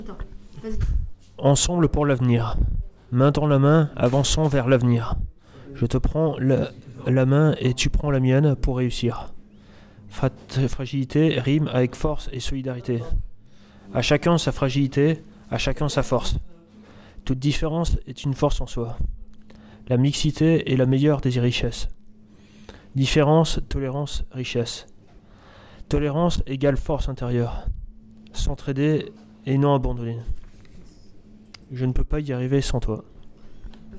Attends, vas-y. Ensemble pour l'avenir. Main dans la main, avançons vers l'avenir. Je te prends la main et tu prends la mienne pour réussir. Fragilité rime avec force et solidarité. À chacun sa fragilité, à chacun sa force. Toute différence est une force en soi. La mixité est la meilleure des richesses. Différence, tolérance, richesse. Tolérance égale force intérieure. S'entraider et non abandonner. Je ne peux pas y arriver sans toi.